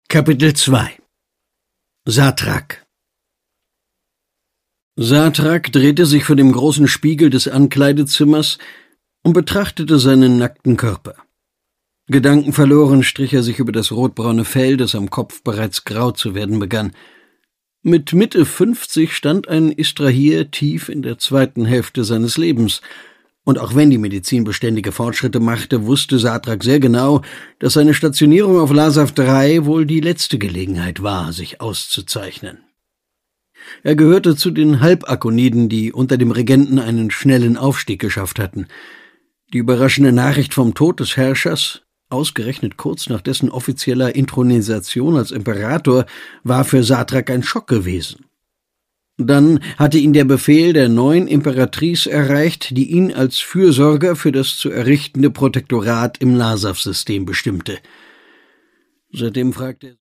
Kapitel 2 Satrak Satrak drehte sich vor dem großen Spiegel des Ankleidezimmers und betrachtete seinen nackten Körper. Gedankenverloren strich er sich über das rotbraune Fell, das am Kopf bereits grau zu werden begann. Mit Mitte 50 stand ein Istrahir tief in der zweiten Hälfte seines Lebens, und auch wenn die Medizin beständige Fortschritte machte, wusste Satrak sehr genau, dass seine Stationierung auf Lasav 3 wohl die letzte Gelegenheit war, sich auszuzeichnen. Er gehörte zu den Halbakoniden, die unter dem Regenten einen schnellen Aufstieg geschafft hatten. Die überraschende Nachricht vom Tod des Herrschers, ausgerechnet kurz nach dessen offizieller Inthronisation als Imperator, war für Satrak ein Schock gewesen. Dann hatte ihn der Befehl der neuen Imperatrice erreicht, die ihn als Fürsorger für das zu errichtende Protektorat im Lasav-System bestimmte. Seitdem fragte er